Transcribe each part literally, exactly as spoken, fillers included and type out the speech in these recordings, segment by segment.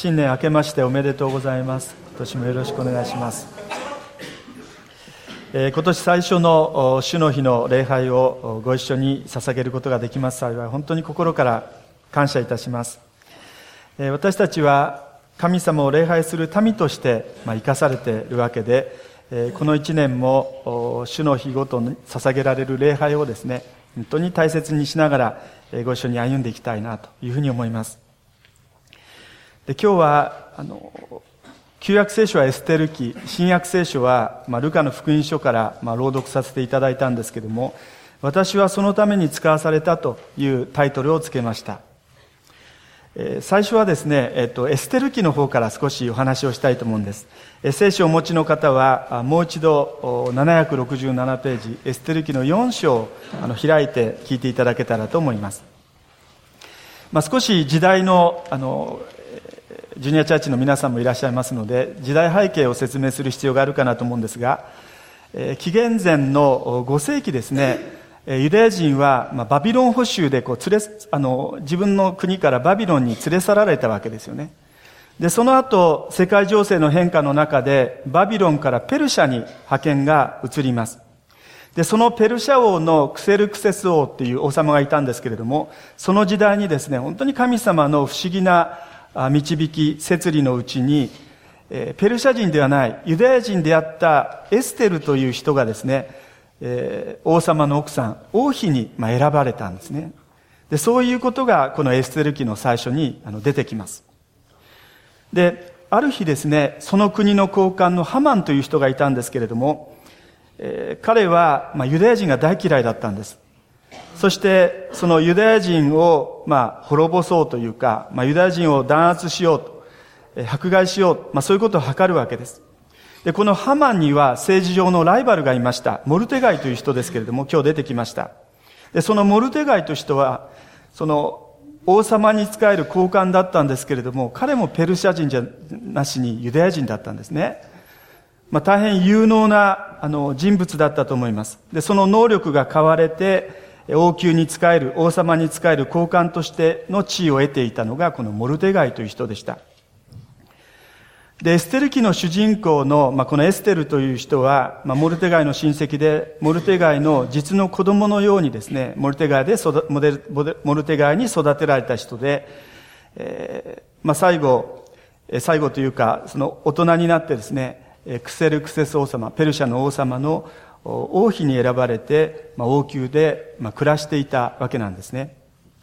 新年明けましておめでとうございます。今年もよろしくお願いします。えー、今年最初の主の日の礼拝をご一緒に捧げることができます幸い、本当に心から感謝いたします。えー、私たちは神様を礼拝する民として、まあ、生かされているわけで、えー、この一年も主の日ごとに捧げられる礼拝をですね、本当に大切にしながら、えー、ご一緒に歩んでいきたいなというふうに思います。で今日はあの旧約聖書はエステル記、新約聖書は、まあ、ルカの福音書から、まあ、朗読させていただいたんですけれども、私はそのために使わされたというタイトルをつけました。えー、最初はですね、えっと、エステル記の方から少しお話をしたいと思うんです。えー、聖書をお持ちの方はもう一度ななひゃくろくじゅうななページ、エステル記のよん章をあの開いて聞いていただけたらと思います。まあ、少し時代のあのジュニアチャーチの皆さんもいらっしゃいますので、時代背景を説明する必要があるかなと思うんですが、えー、紀元前のご世紀ですね、ユダヤ人は、まあ、バビロン捕囚でこう連れあの自分の国からバビロンに連れ去られたわけですよね。でその後世界情勢の変化の中でバビロンからペルシャに派遣が移ります。でそのペルシャ王のクセルクセス王っていう王様がいたんですけれども、その時代にですね、本当に神様の不思議な導き摂理のうちに、えー、ペルシャ人ではないユダヤ人であったエステルという人がですね、えー、王様の奥さん王妃に、まあ、選ばれたんですね。でそういうことがこのエステル記の最初にあの出てきます。である日ですね、その国の高官のハマンという人がいたんですけれども、えー、彼は、まあ、ユダヤ人が大嫌いだったんです。そしてそのユダヤ人をまあ滅ぼそうというか、まあ、ユダヤ人を弾圧しようと、迫害しよう、まあ、そういうことを図るわけです。でこのハマンには政治上のライバルがいました。モルテガイという人ですけれども、今日出てきました。でそのモルテガイという人はその王様に仕える高官だったんですけれども、彼もペルシャ人じゃなしにユダヤ人だったんですね。まあ、大変有能なあの人物だったと思います。でその能力が買われて王宮に仕える、王様に仕える高官としての地位を得ていたのがこのモルテガイという人でした。でエステル記の主人公の、まあ、このエステルという人は、まあ、モルテガイの親戚で、モルテガイの実の子供のようにですね、モルテガイで育モデルモルテガイに育てられた人で、えーまあ、最後最後というかその大人になってですね、クセルクセス王様、ペルシャの王様の王妃に選ばれて、まあ、王宮で、まあ、暮らしていたわけなんですね。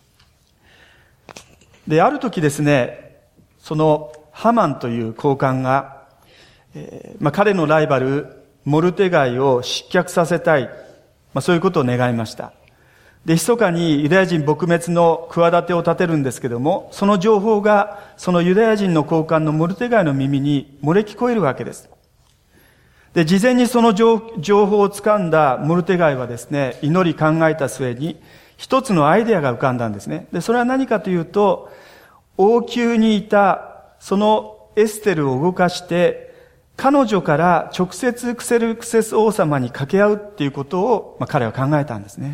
である時ですね、そのハマンという高官が、えーまあ、彼のライバルモルテガイを失脚させたい、まあ、そういうことを願いました。で密かにユダヤ人撲滅の企てを立てるんですけども、その情報がそのユダヤ人の高官のモルテガイの耳に漏れ聞こえるわけです。で事前にその情報をつかんだモルテガイはですね、祈り考えた末に一つのアイデアが浮かんだんですね。でそれは何かというと、王宮にいたそのエステルを動かして彼女から直接クセルクセス王様に掛け合うっていうことを、まあ、彼は考えたんですね。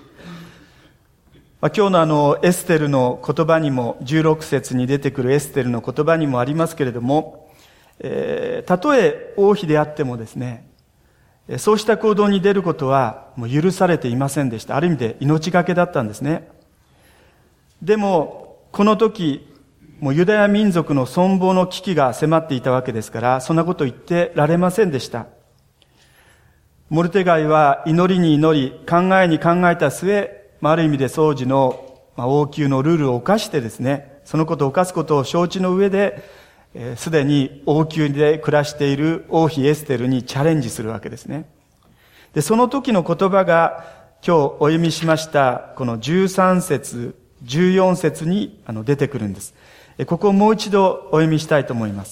まあ、今日のあのエステルの言葉にもじゅうろく節に出てくるエステルの言葉にもありますけれども、えー、たとえ王妃であってもですね、そうした行動に出ることはもう許されていませんでした。ある意味で命がけだったんですね。でもこの時もうユダヤ民族の存亡の危機が迫っていたわけですから、そんなこと言ってられませんでした。モルテガイは祈りに祈り、考えに考えた末、ある意味で当時の王宮のルールを犯してですね、そのことを犯すことを承知の上で、すでに王宮で暮らしている王妃エステルにチャレンジするわけですね。でその時の言葉が今日お読みしましたこのじゅうさん節じゅうよん節にあの出てくるんです。ここをもう一度お読みしたいと思います。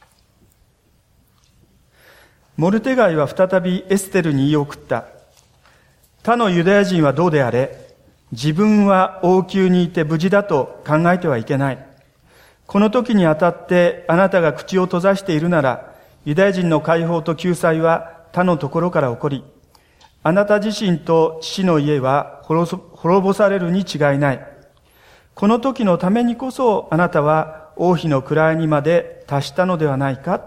モルテガイは再びエステルに言い送った。他のユダヤ人はどうであれ、自分は王宮にいて無事だと考えてはいけない。この時にあたってあなたが口を閉ざしているなら、ユダヤ人の解放と救済は他のところから起こり、あなた自身と父の家は滅ぼされるに違いない。この時のためにこそあなたは王妃の位にまで達したのではないか。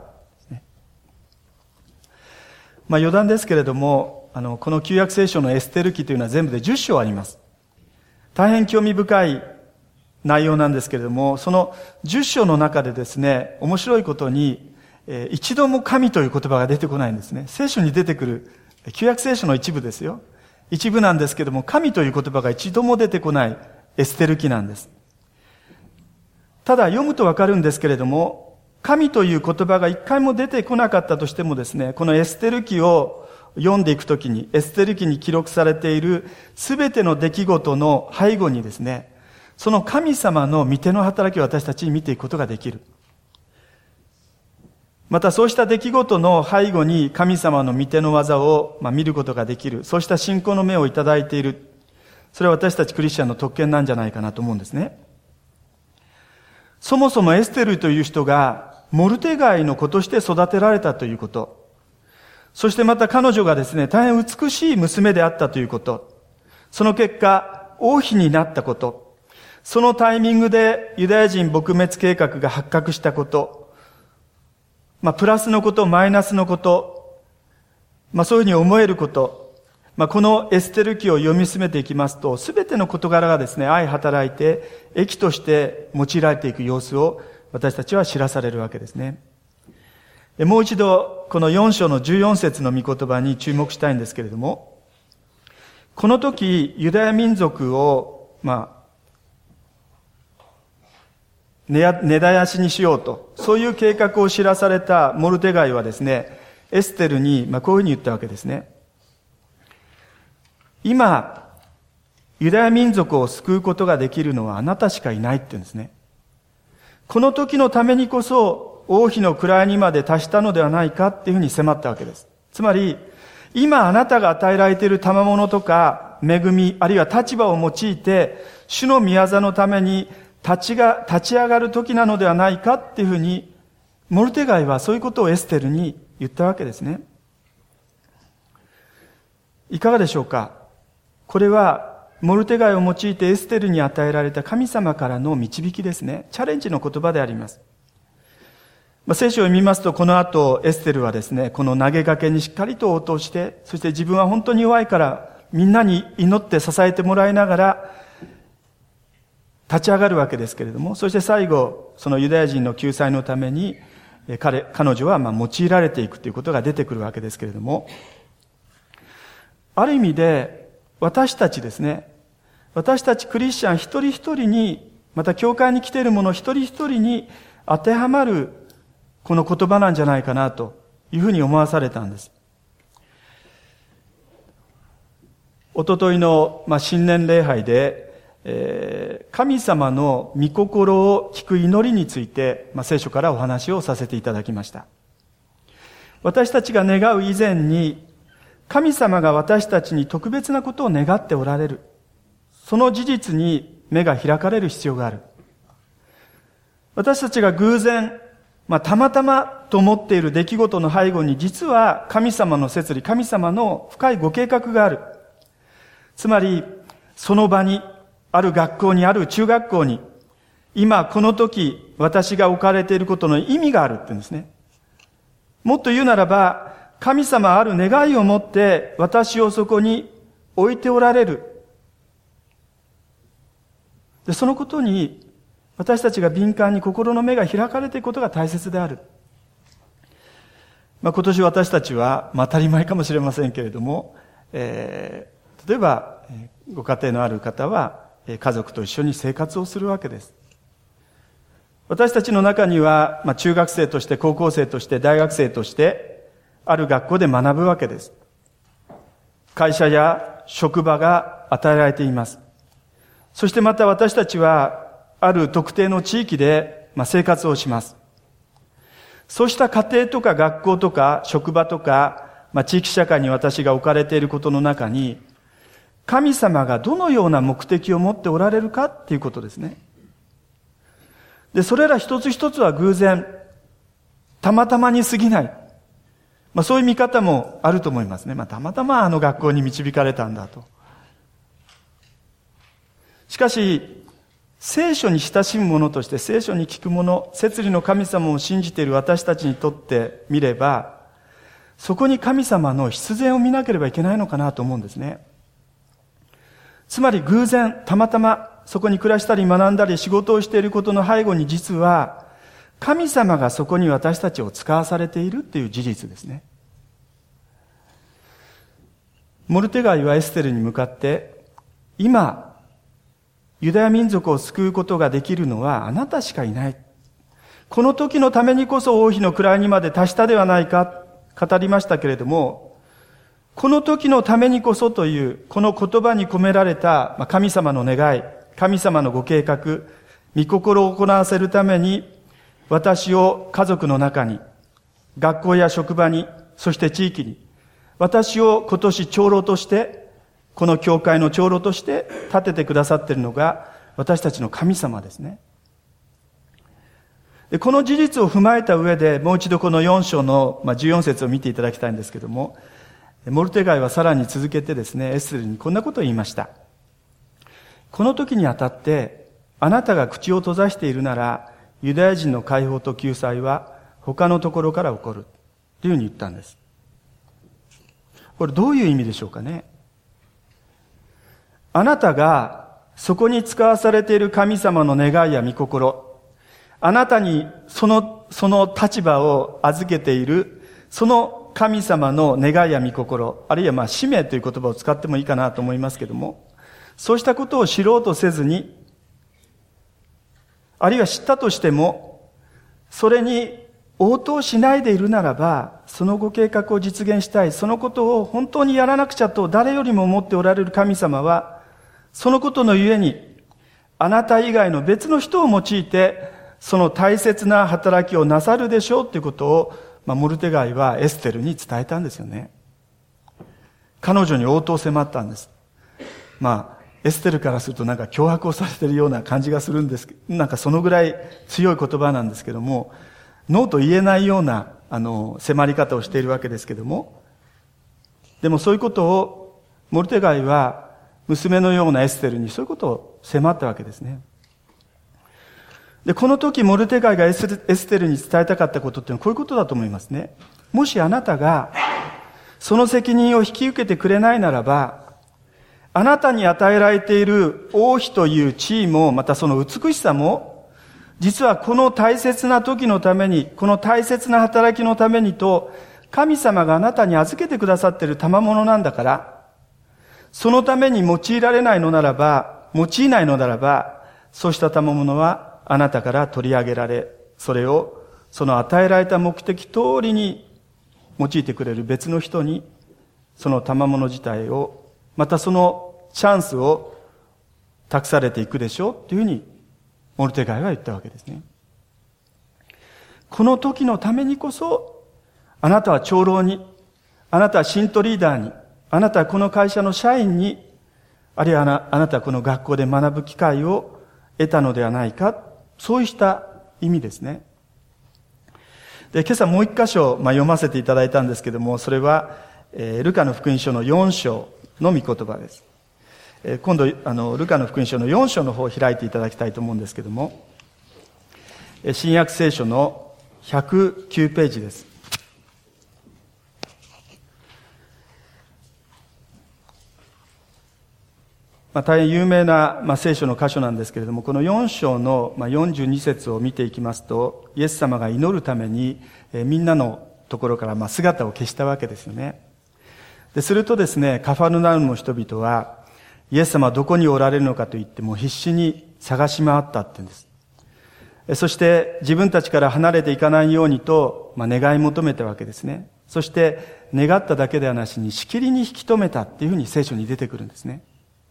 まあ余談ですけれども、あの、この旧約聖書のエステル記というのは全部でじゅっ章あります。大変興味深い内容なんですけれども、そのじゅっ章の中でですね、面白いことに、えー、一度も神という言葉が出てこないんですね。聖書に出てくる、旧約聖書の一部ですよ。一部なんですけれども、神という言葉が一度も出てこないエステル記なんです。ただ読むとわかるんですけれども、神という言葉が一回も出てこなかったとしてもですね、このエステル記を読んでいくときに、エステル記に記録されているすべての出来事の背後にですね、その神様の御手の働きを私たちに見ていくことができる。またそうした出来事の背後に神様の御手の技を、まあ、見ることができる。そうした信仰の目をいただいている。それは私たちクリスチャンの特権なんじゃないかなと思うんですね。そもそもエステルという人がモルテガイの子として育てられたということ。そしてまた彼女がですね、大変美しい娘であったということ。その結果、王妃になったこと。そのタイミングでユダヤ人撲滅計画が発覚したこと。まあ、プラスのこと、マイナスのこと。まあ、そういうふうに思えること。まあ、このエステル記を読み進めていきますと、すべての事柄がですね、相働いて、益として用いられていく様子を私たちは知らされるわけですね。もう一度、このよん章のじゅうよん節の御言葉に注目したいんですけれども、この時、ユダヤ民族を、まあ、根絶やしにしようと、そういう計画を知らされたモルテガイはですね、エステルに、まあ、こういうふうに言ったわけですね。今、ユダヤ民族を救うことができるのはあなたしかいないって言うんですね。この時のためにこそ、王妃の位にまで達したのではないかっていうふうに迫ったわけです。つまり、今あなたが与えられている賜物とか恵み、あるいは立場を用いて、主の御業のために立ちが、立ち上がる時なのではないかっていうふうに、モルテガイはそういうことをエステルに言ったわけですね。いかがでしょうか？これは、モルテガイを用いてエステルに与えられた神様からの導きですね。チャレンジの言葉であります。まあ、聖書を読みますと、この後、エステルはですね、この投げかけにしっかりと応答して、そして自分は本当に弱いから、みんなに祈って支えてもらいながら、立ち上がるわけですけれども、そして最後、そのユダヤ人の救済のために、彼、彼女はまあ用いられていくということが出てくるわけですけれども、ある意味で、私たちですね、私たちクリスチャン一人一人に、また教会に来ている者一人一人に当てはまるこの言葉なんじゃないかなというふうに思わされたんです。おとといの、まあ、新年礼拝で、えー、神様の御心を聞く祈りについて、まあ、聖書からお話をさせていただきました。私たちが願う以前に、神様が私たちに特別なことを願っておられる。その事実に目が開かれる必要がある。私たちが偶然、まあ、たまたまと思っている出来事の背後に実は神様の摂理、神様の深いご計画がある。つまり、その場に、ある学校に、ある中学校に、今この時私が置かれていることの意味があるって言うんですね。もっと言うならば、神様ある願いを持って私をそこに置いておられる。で、そのことに私たちが敏感に心の目が開かれていくことが大切である。まあ、今年私たちは、まあ、当たり前かもしれませんけれども、えー、例えばご家庭のある方は家族と一緒に生活をするわけです。私たちの中には、まあ、中学生として高校生として大学生としてある学校で学ぶわけです。会社や職場が与えられています。そしてまた私たちはある特定の地域で生活をします。そうした家庭とか学校とか職場とか、まあ、地域社会に私が置かれていることの中に、神様がどのような目的を持っておられるかっていうことですね。で、それら一つ一つは偶然、たまたまに過ぎない。まあ、そういう見方もあると思いますね。まあ、たまたまあの学校に導かれたんだと。しかし、 聖書に親しむ者として、聖書に聞く者、摂理の神様を信じている私たちにとってみれば、そこに神様の必然を見なければいけないのかなと思うんですね。つまり偶然、たまたまそこに暮らしたり学んだり仕事をしていることの背後に、実は神様がそこに私たちを使わされているっていう事実ですね。モルテガイはエステルに向かって、今ユダヤ民族を救うことができるのはあなたしかいない。この時のためにこそ王妃の位にまで達したではないか、語りましたけれども、この時のためにこそというこの言葉に込められた神様の願い、神様のご計画、御心を行わせるために、私を家族の中に、学校や職場に、そして地域に、私を今年長老として、この教会の長老として立ててくださっているのが私たちの神様ですね。でこの事実を踏まえた上で、もう一度このよん章のじゅうよん節を見ていただきたいんですけども、モルテガイはさらに続けてですね、エステルにこんなことを言いました。この時にあたって、あなたが口を閉ざしているなら、ユダヤ人の解放と救済は他のところから起こる。というふうに言ったんです。これどういう意味でしょうかね。あなたがそこに使わされている神様の願いや御心、あなたにその、その立場を預けている、その神様の願いや御心、あるいはまあ使命という言葉を使ってもいいかなと思いますけども、そうしたことを知ろうとせずに、あるいは知ったとしても、それに応答しないでいるならば、そのご計画を実現したい、そのことを本当にやらなくちゃと誰よりも思っておられる神様は、そのことのゆえに、あなた以外の別の人を用いて、その大切な働きをなさるでしょうということを、まあ、モルテガイはエステルに伝えたんですよね。彼女に応答を迫ったんです。まあ、エステルからするとなんか脅迫をされているような感じがするんですけど、なんかそのぐらい強い言葉なんですけども、ノーと言えないようなあの迫り方をしているわけですけども、でもそういうことをモルテガイは娘のようなエステルにそういうことを迫ったわけですね。で、この時モルテガイがエステルに伝えたかったことっていうのはこういうことだと思いますね。もしあなたがその責任を引き受けてくれないならば、あなたに与えられている王妃という地位も、またその美しさも、実はこの大切な時のために、この大切な働きのためにと、神様があなたに預けてくださっている賜物なんだから、そのために用いられないのならば、用いないのならば、そうした賜物はあなたから取り上げられ、それをその与えられた目的通りに用いてくれる別の人に、その賜物自体を、またそのチャンスを託されていくでしょうというふうにモルテガイは言ったわけですね。この時のためにこそ、あなたは長老に、あなたは信徒リーダーに、あなたはこの会社の社員に、あるいはあな、あなたはこの学校で学ぶ機会を得たのではないか、そうした意味ですね。で、今朝もう一箇所、まあ、読ませていただいたんですけども、それは、えー、ルカの福音書のよん章の御言葉です。えー、今度、あの、ルカの福音書のよん章の方を開いていただきたいと思うんですけども、えー、新約聖書のひゃくきゅうページです。まあ、大変有名な、まあ、聖書の箇所なんですけれども、このよん章の、まあ、よんじゅうに節を見ていきますと、イエス様が祈るために、えー、みんなのところから、まあ、姿を消したわけですよね。でするとですね、カファルナウムの人々は、イエス様はどこにおられるのかと言っても必死に探し回ったって言うんです。そして自分たちから離れていかないようにと、まあ、願い求めたわけですね。そして願っただけではなしにしきりに引き止めたっていうふうに聖書に出てくるんですね。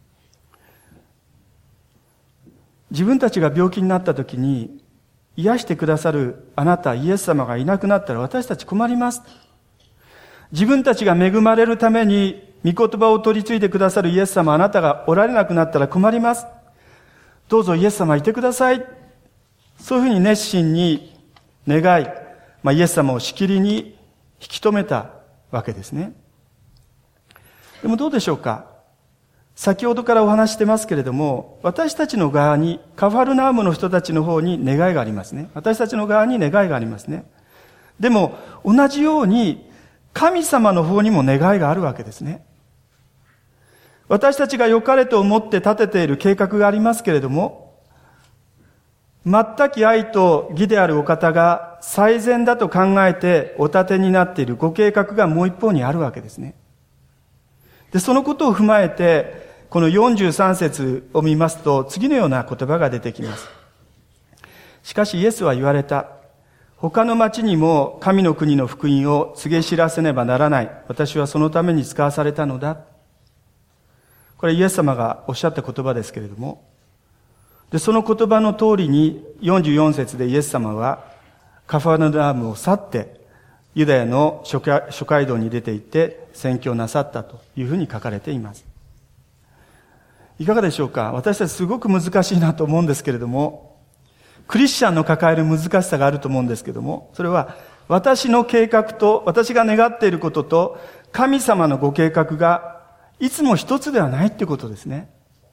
自分たちが病気になった時に癒してくださるあなたイエス様がいなくなったら私たち困ります。自分たちが恵まれるために御言葉を取り継いでくださるイエス様あなたがおられなくなったら困ります。どうぞイエス様いてください。そういうふうに熱心に願い、まあ、イエス様をしきりに引き止めたわけですね。でもどうでしょうか。 先ほどからお話してますけれども、私たちの側に、カファルナウムの人たちの方に願いがありますね。私たちの側に願いがありますね。でも、同じように、神様の方にも願いがあるわけですね。私たちが良かれと思って立てている計画がありますけれども、全き愛と義であるお方が最善だと考えてお立てになっているご計画がもう一方にあるわけですね。で、そのことを踏まえて、このよんじゅうさん節を見ますと、次のような言葉が出てきます。しかしイエスは言われた。他の町にも神の国の福音を告げ知らせねばならない。私はそのために使わされたのだ。これイエス様がおっしゃった言葉ですけれども、で、その言葉の通りによんじゅうよん節でイエス様はカファルナウムを去って、ユダヤの諸街道に出て行って宣教なさったというふうに書かれています。いかがでしょうか。私たちすごく難しいなと思うんですけれども、クリスチャンの抱える難しさがあると思うんですけれども、それは私の計画と私が願っていることと神様のご計画がいつも一つではないってことですね。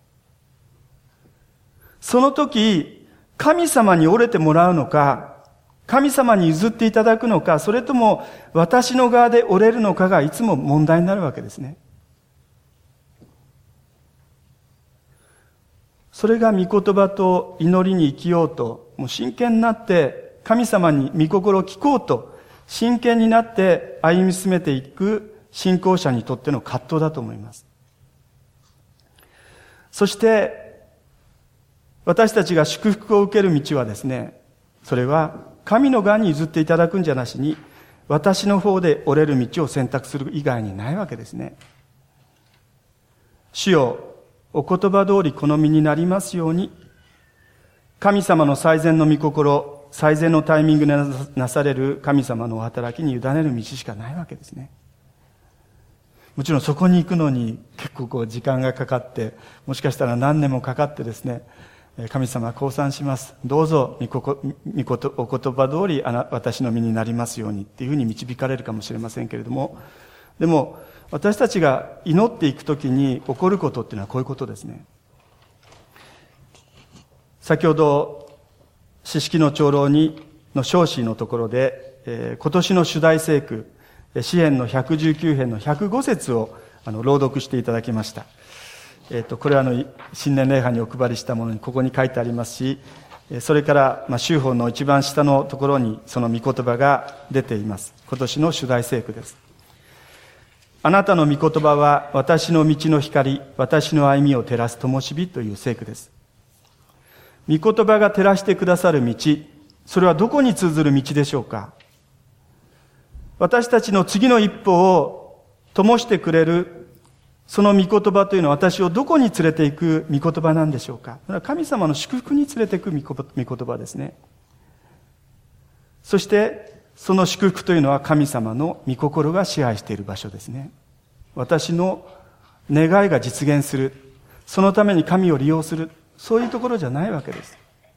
その時、神様に折れてもらうのか、神様に譲っていただくのか、それとも私の側で折れるのかがいつも問題になるわけですね。それが御言葉と祈りに生きようと、もう真剣になって神様に御心を聞こうと、真剣になって歩み進めていく信仰者にとっての葛藤だと思います。そして、私たちが祝福を受ける道はですね、それは神の側に譲っていただくんじゃなしに、私の方で折れる道を選択する以外にないわけですね。主よ、お言葉通りこの身になりますように、神様の最善の御心、最善のタイミングでなされる神様のお働きに委ねる道しかないわけですね。もちろんそこに行くのに結構こう時間がかかって、もしかしたら何年もかかってですね、神様は降参します。どうぞ御こ御ことお言葉通りあな私の身になりますようにっていうふうに導かれるかもしれませんけれども、でも私たちが祈っていくときに起こることっていうのはこういうことですね。先ほど四式の長老にの唱詩のところで、えー、今年の主題聖句詩編のひゃくじゅうきゅう編のひゃくご節をあの朗読していただきました。えっと、これはあの、新年礼拝にお配りしたものにここに書いてありますし、それから、まあ、修法の一番下のところにその御言葉が出ています。今年の主題聖句です。あなたの御言葉は私の道の光、私の歩みを照らす灯火という聖句です。御言葉が照らしてくださる道、それはどこに通ずる道でしょうか。私たちの次の一歩を灯してくれるその御言葉というのは私をどこに連れて行く御言葉なんでしょうか。それは神様の祝福に連れて行く御言葉ですね。そしてその祝福というのは神様の御心が支配している場所ですね。私の願いが実現する、そのために神を利用する、そういうところじゃないわけです。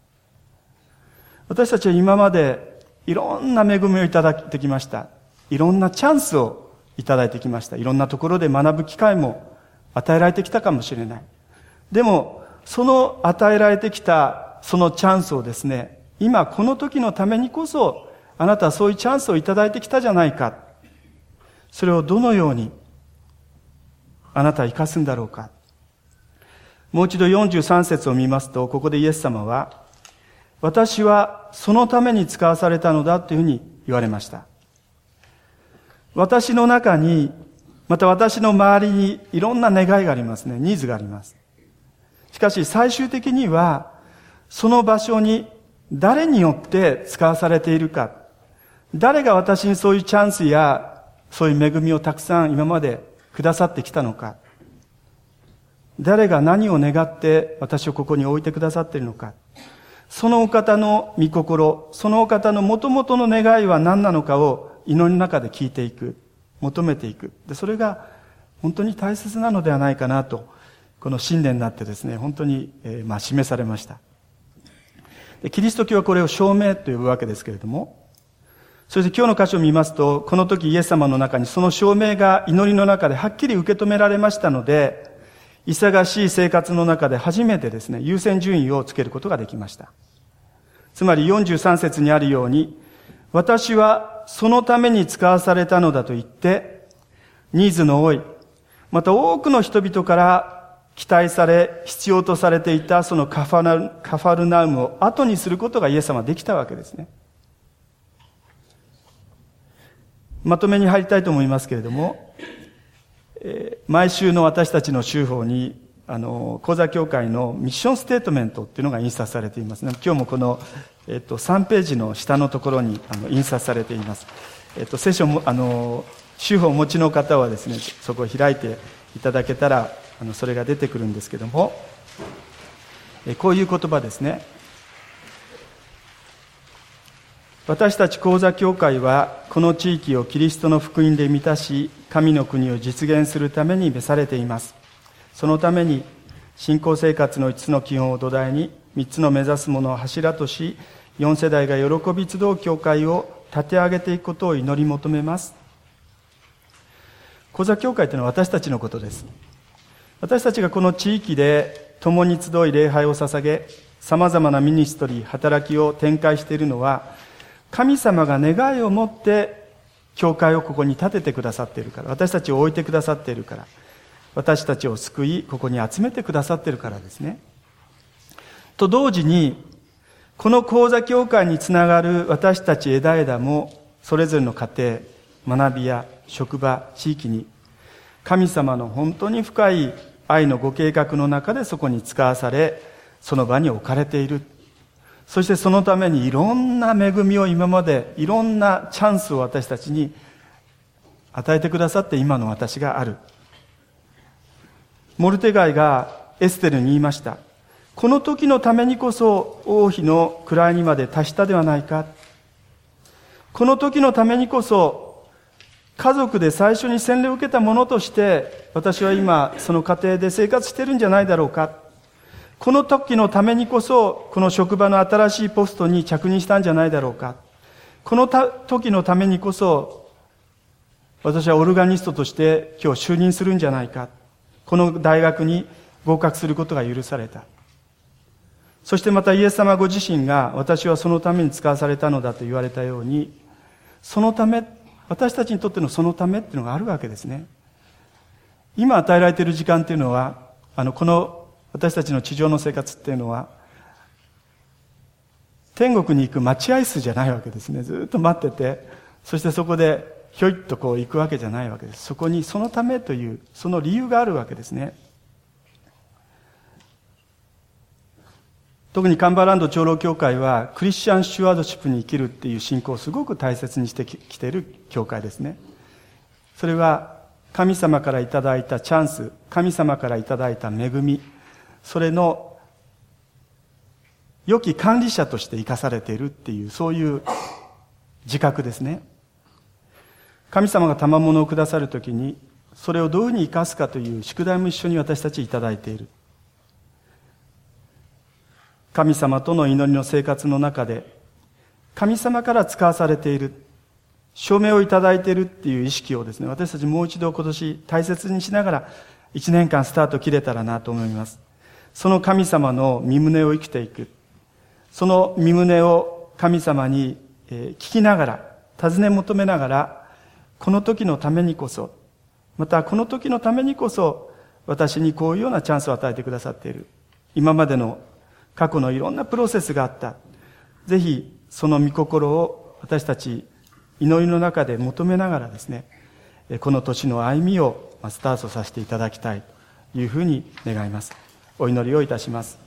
私たちは今までいろんな恵みをいただいてきました。いろんなチャンスをいただいてきました。いろんなところで学ぶ機会も与えられてきたかもしれない。でも、その与えられてきたそのチャンスをですね、今この時のためにこそ、あなたはそういうチャンスをいただいてきたじゃないか。それをどのようにあなたは生かすんだろうか。もう一度よんじゅうさん節を見ますと、ここでイエス様は、私はそのために使わされたのだというふうに言われました。私の中に、また私の周りにいろんな願いがありますね。ニーズがあります。しかし最終的には、その場所に誰によって使わされているか、誰が私にそういうチャンスや、そういう恵みをたくさん今までくださってきたのか、誰が何を願って私をここに置いてくださっているのか、そのお方の御心、そのお方の元々の願いは何なのかを祈りの中で聞いていく、求めていく。で、それが本当に大切なのではないかなと、この新年になってですね、本当に、えー、まあ示されました。で、キリスト教はこれを証明と呼ぶわけですけれども、そして今日の箇所を見ますと、この時イエス様の中にその証明が祈りの中ではっきり受け止められましたので、 忙しい生活の中で初めてですね、優先順位をつけることができました。つまりよんじゅうさん節にあるように、私はそのために使わされたのだと言って、ニーズの多い、また多くの人々から期待され、必要とされていたそのカファナ、カファルナウムを後にすることがイエス様はできたわけですね。まとめに入りたいと思いますけれども、えー、毎週の私たちの週報に、あの、講座協会のミッションステートメントっていうのが印刷されていますね。今日もこの、えっと、さんページの下のところにあの印刷されています。えっと、聖書も、あの、週報をお持ちの方はですね、そこを開いていただけたら、あの、それが出てくるんですけども、えこういう言葉ですね。私たち講座協会はこの地域をキリストの福音で満たし、神の国を実現するために召されています。そのために信仰生活のいつつの基本を土台にみっつの目指すものを柱とし、よん世代が喜び集う教会を立て上げていくことを祈り求めます。講座協会というのは私たちのことです。私たちがこの地域で共に集い礼拝を捧げ、様々なミニストリー、働きを展開しているのは、神様が願いを持って教会をここに建ててくださっているから、私たちを置いてくださっているから、私たちを救い、ここに集めてくださっているからですね。と同時に、この講座教会につながる私たち枝々も、それぞれの家庭、学びや職場、地域に、神様の本当に深い愛のご計画の中でそこに使わされ、その場に置かれている。そしてそのためにいろんな恵みを今までいろんなチャンスを私たちに与えてくださって今の私がある。モルテガイがエステルに言いました。この時のためにこそ王妃の位にまで達したではないか。この時のためにこそ家族で最初に洗礼を受けたものとして私は今その家庭で生活しているんじゃないだろうか。この時のためにこそ、この職場の新しいポストに着任したんじゃないだろうか。この時のためにこそ、私はオルガニストとして今日就任するんじゃないか。この大学に合格することが許された。そしてまたイエス様ご自身が、私はそのために使わされたのだと言われたように、そのため、私たちにとってのそのためっていうのがあるわけですね。今与えられている時間っていうのは、あの、この私たちの地上の生活っていうのは、天国に行く待合室じゃないわけですね。ずっと待ってて、そしてそこでひょいっとこう行くわけじゃないわけです。そこにそのためという、その理由があるわけですね。特にカンバーランド長老教会は、クリスチャン・シュワードシップに生きるっていう信仰をすごく大切にしてきている教会ですね。それは、神様からいただいたチャンス、神様からいただいた恵み、それの良き管理者として生かされているっていう、そういう自覚ですね。神様が賜物をくださるときに、それをどういうふうに生かすかという宿題も一緒に私たちいただいている。神様との祈りの生活の中で、神様から使わされている、証明をいただいているっていう意識をですね、私たちもう一度今年大切にしながら、一年間スタート切れたらなと思います。その神様の御胸を生きていく。その御胸を神様に聞きながら、尋ね求めながら、この時のためにこそ、またこの時のためにこそ、私にこういうようなチャンスを与えてくださっている。今までの過去のいろんなプロセスがあった。ぜひ、その御心を私たち祈りの中で求めながらですね、この年の歩みをスタートさせていただきたいというふうに願います。お祈りをいたします。